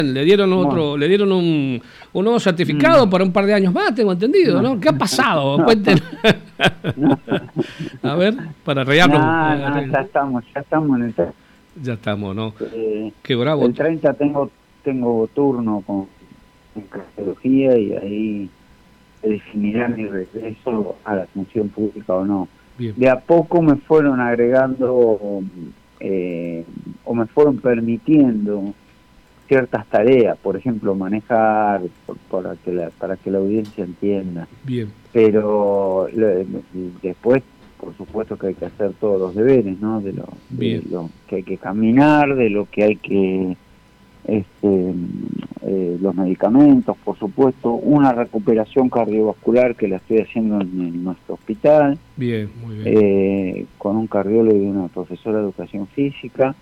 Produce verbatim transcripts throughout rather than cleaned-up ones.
Le dieron otro, no. le dieron un, un nuevo certificado mm. para un par de años más, tengo entendido, ¿no? ¿no? ¿Qué ha pasado? No. Cuéntenos. No. A ver, para reírnos. No, no, ya estamos, ya estamos en el treinta. Ya estamos, ¿no? Eh, Qué bravo. El treinta tengo tengo turno con, con cardiología y ahí se definirá mi regreso a la función pública o no. Bien. De a poco me fueron agregando eh, o me fueron permitiendo ciertas tareas, por ejemplo, manejar, por, para que la para que la audiencia entienda. Bien. Pero le, después, por supuesto que hay que hacer todos los deberes, ¿no? De lo, de lo que hay que caminar, de lo que hay que, este, eh, los medicamentos, por supuesto, una recuperación cardiovascular que la estoy haciendo en, en nuestro hospital. Bien, muy bien. Eh, con un cardiólogo y una profesora de educación física.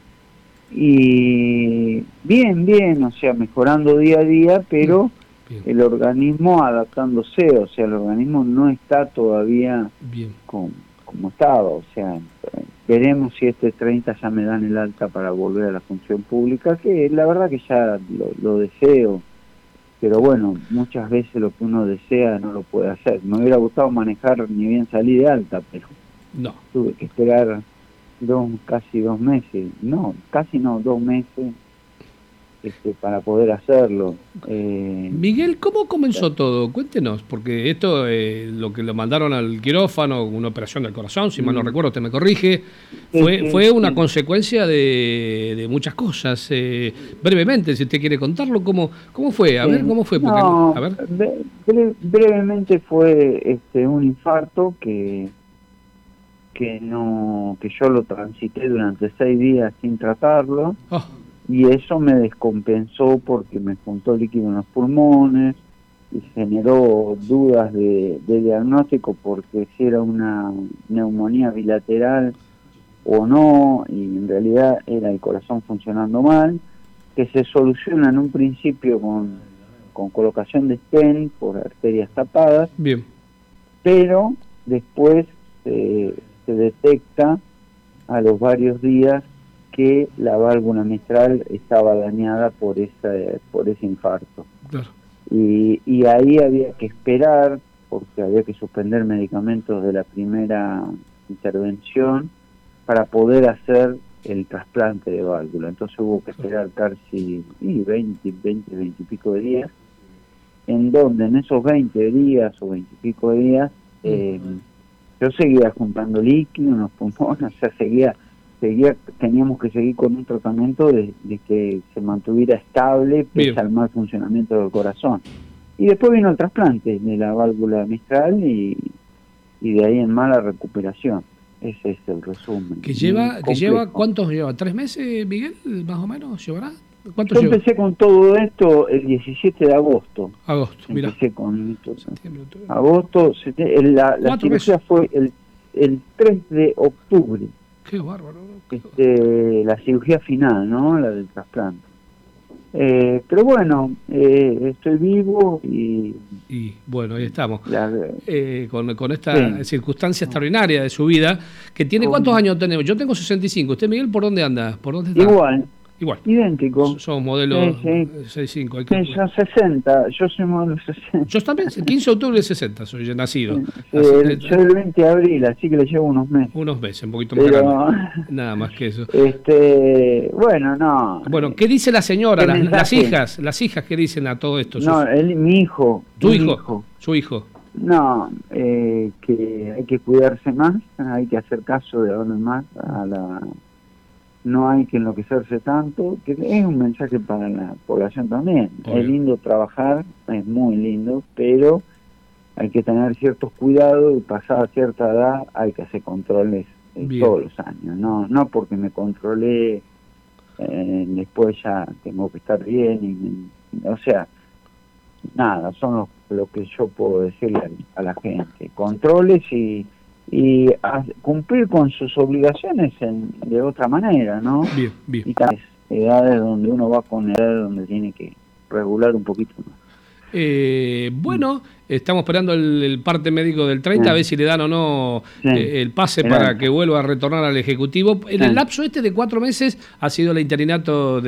Y bien, bien, o sea, mejorando día a día, pero bien. El organismo adaptándose, o sea, el organismo no está todavía bien. Como, como estaba, o sea, veremos si este treinta ya me dan el alta para volver a la función pública, que la verdad que ya lo, lo deseo, pero bueno, muchas veces lo que uno desea no lo puede hacer. Me hubiera gustado manejar ni bien salí de alta, pero no. Tuve que esperar dos casi dos meses, no, casi no, dos meses este, para poder hacerlo. Eh, Miguel, ¿cómo comenzó todo? Cuéntenos, porque esto, eh, lo que lo mandaron al quirófano, una operación del corazón, si mal no recuerdo, usted me corrige, fue, sí, fue una sí. consecuencia de, de muchas cosas. Eh, brevemente, si usted quiere contarlo, ¿cómo, cómo fue? A sí. ver, ¿cómo fue? Porque, no, a ver. Bre brevemente fue este, un infarto que que no que yo lo transité durante seis días sin tratarlo. Oh. Y eso me descompensó porque me juntó líquido en los pulmones y generó dudas de, de diagnóstico porque si era una neumonía bilateral o no, y en realidad era el corazón funcionando mal, que se soluciona en un principio con, con colocación de stent por arterias tapadas. Bien. Pero después se, se detecta a los varios días que la válvula mitral estaba dañada por esa, por ese infarto. Claro. Y, y ahí había que esperar, porque había que suspender medicamentos de la primera intervención para poder hacer el trasplante de válvula. Entonces hubo que esperar casi veinte, veinte, veinte y pico de días, en donde en esos veinte días o veinte y pico de días, eh, yo seguía juntando líquido en los pulmones, o sea, seguía... Seguía, teníamos que seguir con un tratamiento de, de que se mantuviera estable pese al mal funcionamiento del corazón. Y después vino el trasplante de la válvula mitral y, y de ahí en mala recuperación. Ese es el resumen. ¿Que lleva, que lleva ¿Cuántos lleva? ¿Tres meses, Miguel, más o menos? ¿Llevará? ¿Cuánto Yo lleva? empecé con todo esto el diecisiete de agosto. Agosto, mira. Empecé con agosto. La, la cirugía meses. fue el, el tres de octubre. Qué bárbaro. Qué este, la cirugía final, ¿no? La del trasplante. Eh, pero bueno, eh, estoy vivo y... Y bueno, ahí estamos. La, eh, con, con esta sí. circunstancia extraordinaria de su vida, que tiene... ¿Cuántos años tenemos? Yo tengo sesenta y cinco. ¿Usted, Miguel, por dónde anda? ¿Por dónde está? Igual. Igual. Idéntico. Somos modelos sí, sí. sesenta y cinco. Hay que... sí, yo sesenta, yo soy modelo sesenta. Yo también, el quince de octubre del sesenta soy yo nacido. Sí, el, yo el veinte de abril, así que le llevo unos meses. Unos meses, un poquito más Pero... grande. Nada más que eso. Este, bueno, no. Bueno, ¿qué dice la señora? Las, las hijas, las hijas, ¿qué dicen a todo esto? No, él, mi hijo. ¿Tu hijo? hijo? Su hijo. No, eh, que hay que cuidarse más, hay que hacer caso de ahora en más a la... No hay que enloquecerse tanto, que es un mensaje para la población también. Obvio. Es lindo trabajar, es muy lindo, pero hay que tener ciertos cuidados y pasada cierta edad hay que hacer controles eh, todos los años. No no porque me controlé, eh, después ya tengo que estar bien. Y, o sea, nada, son lo, lo que yo puedo decirle a, a la gente. Controles y... y a cumplir con sus obligaciones en, de otra manera, ¿no? Bien, bien. Y tal edades donde uno va con edades donde tiene que regular un poquito más. Eh, bueno, estamos esperando el, el parte médico del treinta, sí. a ver si le dan o no sí. eh, el pase Mirá. para que vuelva a retornar al Ejecutivo. En sí. el lapso este de cuatro meses ha sido el interinato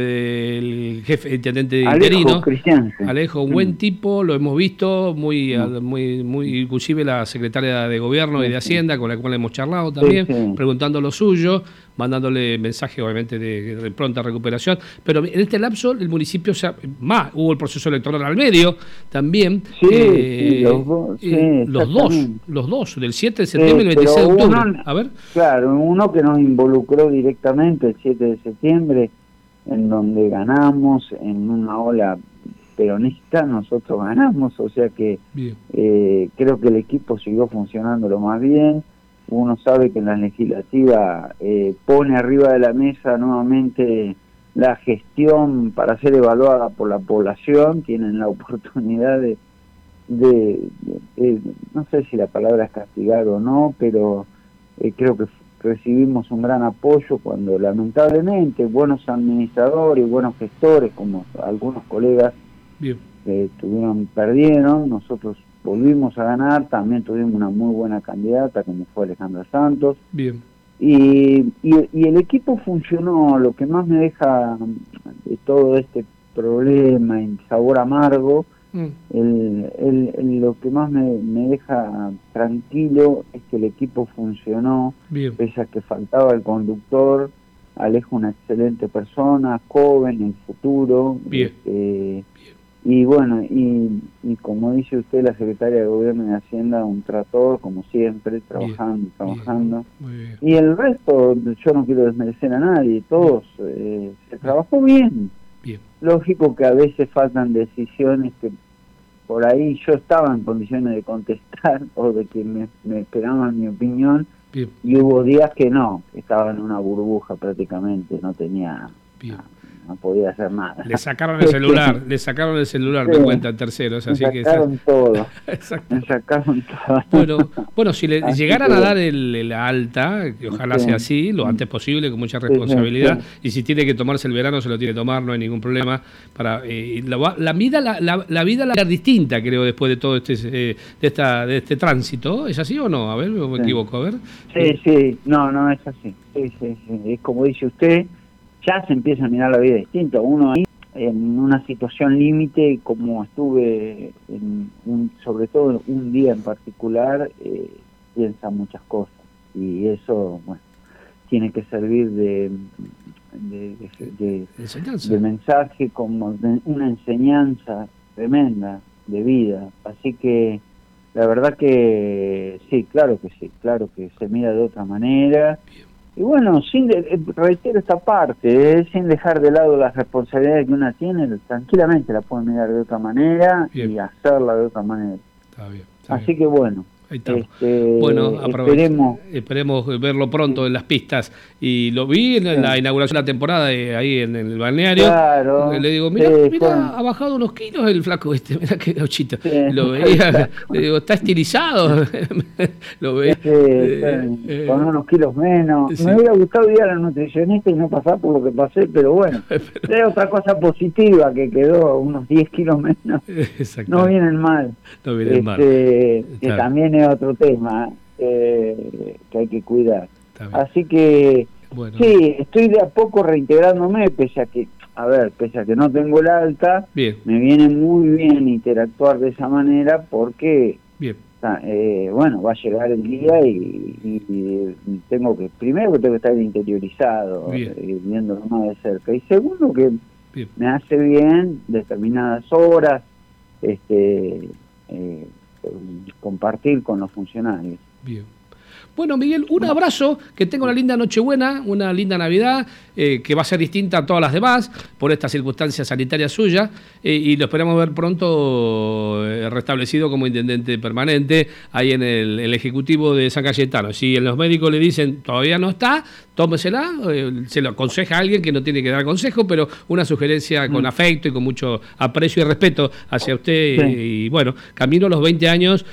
del jefe intendente Alejo interino. Cristian. Alejo, un buen tipo, lo hemos visto, muy, sí. muy, muy, inclusive la secretaria de Gobierno sí. y de Hacienda, con la cual hemos charlado también, sí, sí. preguntando lo suyo, mandándole mensaje obviamente de, de pronta recuperación, pero en este lapso el municipio, o sea, más, hubo el proceso electoral al medio también, sí, eh, sí, los, dos, sí, eh, los dos, los dos, del siete de septiembre y el veintiséis de octubre, uno, a ver. Claro, uno que nos involucró directamente el siete de septiembre, en donde ganamos en una ola peronista, nosotros ganamos, o sea que eh, creo que el equipo siguió funcionando lo más bien. Uno sabe que en la legislativa eh, pone arriba de la mesa nuevamente la gestión para ser evaluada por la población, tienen la oportunidad de, de, de, de no sé si la palabra es castigar o no, pero eh, creo que recibimos un gran apoyo cuando lamentablemente buenos administradores y buenos gestores, como algunos colegas que eh, tuvieron, perdieron, nosotros volvimos a ganar, también tuvimos una muy buena candidata como fue Alejandra Santos. Bien. Y, y, y el equipo funcionó. Lo que más me deja de todo este problema y sabor amargo, mm. el, el, el, lo que más me, me deja tranquilo es que el equipo funcionó, Bien. pese a que faltaba el conductor. Alejo, una excelente persona, joven, en futuro. Bien. Eh, Y bueno, y, y como dice usted, la secretaria de Gobierno y de Hacienda, un trator, como siempre, trabajando, bien, trabajando. Bien, bien. Y el resto, yo no quiero desmerecer a nadie, todos, eh, se trabajó bien. bien. Lógico que a veces faltan decisiones que por ahí yo estaba en condiciones de contestar o de que me, me esperaban mi opinión, bien. Y hubo días que no, que estaba en una burbuja prácticamente, no tenía... Bien. No podía hacer nada. Le sacaron el celular, le sacaron el celular, sí, me cuentan terceros, así me que sacaron esa... todo. Exacto. Me sacaron todo. Bueno, bueno, si le así llegaran que... a dar el, el alta, que ojalá sí. sea así, lo antes posible, con mucha responsabilidad, sí, sí, sí. y si tiene que tomarse el verano, se lo tiene que tomar, no hay ningún problema. Para eh, la, la vida la, la, la vida la distinta, creo, después de todo este eh, de esta de este tránsito, ¿es así o no? A ver, me sí. equivoco, a ver. Sí, sí, no, no es así. Sí, sí, sí. Es como dice usted, ya se empieza a mirar la vida distinta. Uno ahí, en una situación límite, como estuve, en un, sobre todo un día en particular, eh, piensa muchas cosas. Y eso, bueno, tiene que servir de, de, de, de, de mensaje, como de una enseñanza tremenda de vida. Así que, la verdad que sí, claro que sí, claro que se mira de otra manera. Y bueno, sin de, reitero esta parte, eh, sin dejar de lado las responsabilidades que una tiene, tranquilamente la puede mirar de otra manera bien. Y hacerla de otra manera. Está bien, está Así bien. que bueno. Ahí estamos. Este, bueno, esperemos. esperemos verlo pronto en las pistas. Y lo vi en sí. la inauguración de la temporada de, ahí en el balneario. Claro. Le digo, mira, sí, mira, fue... ha bajado unos kilos el flaco este, mira qué gauchito. Sí, lo veía, le digo, está estilizado. lo veía. Sí, eh, eh, con unos kilos menos. Sí. Me hubiera gustado ir a la nutricionista y no pasar por lo que pasé, pero bueno. pero... Es otra cosa positiva que quedó unos diez kilos menos. No vienen mal. No vienen este, mal. Que claro. también es otro tema eh, que hay que cuidar. Así que bueno. sí, estoy de a poco reintegrándome, pese a que, a ver, pese a que no tengo el alta, bien. Me viene muy bien interactuar de esa manera porque, bien. Eh, bueno, va a llegar el día y, y, y tengo que, primero que tengo que estar interiorizado, eh, viéndolo más de cerca, y segundo que bien. Me hace bien determinadas horas, este... Eh, compartir con los funcionarios. Bien. Bueno, Miguel, un abrazo, que tenga una linda Nochebuena, una linda Navidad, eh, que va a ser distinta a todas las demás por esta circunstancia sanitaria suya, eh, y lo esperamos ver pronto eh, restablecido como intendente permanente ahí en el, el Ejecutivo de San Cayetano. Si los médicos le dicen todavía no está, tómesela, eh, se lo aconseja a alguien que no tiene que dar consejo, pero una sugerencia con mm. afecto y con mucho aprecio y respeto hacia usted, sí. y, y bueno, camino a los veinte años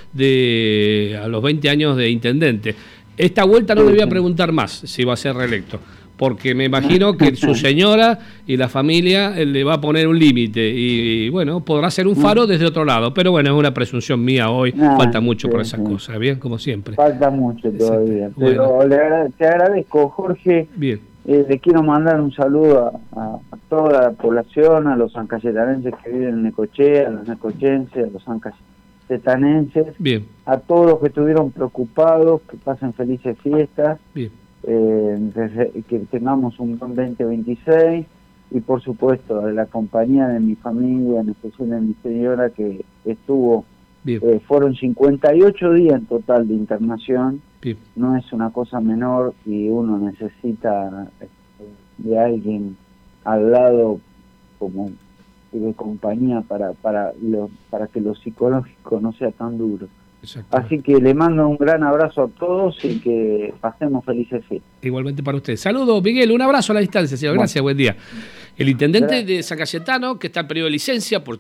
de a los veinte años de intendente. Esta vuelta no le voy a preguntar más si va a ser reelecto, porque me imagino que su señora y la familia eh, le va a poner un límite y, y bueno, podrá ser un faro desde otro lado, pero bueno, es una presunción mía hoy, ah, falta mucho sí, por esas sí. cosas, bien, como siempre. Falta mucho todavía, pero bueno. le agra- te agradezco, Jorge. Bien. Eh, le quiero mandar un saludo a, a, a toda la población, a los sancayetanenses que viven en Necochea, a los necochenses, a los sancayetanenses, bien. a todos los que estuvieron preocupados, que pasen felices fiestas. Bien. Eh, que tengamos un buen veinte veintiséis y por supuesto de la compañía de mi familia, en especial de mi señora que estuvo, eh, fueron cincuenta y ocho días en total de internación. Bien. No es una cosa menor y uno necesita de alguien al lado como de compañía para para lo, para que lo psicológico no sea tan duro. Así que le mando un gran abrazo a todos y que pasemos felices fiestas. Igualmente para usted. Saludos, Miguel, un abrazo a la distancia, señor. Gracias, bueno. Buen día. El intendente Gracias. de San Cayetano, que está en periodo de licencia por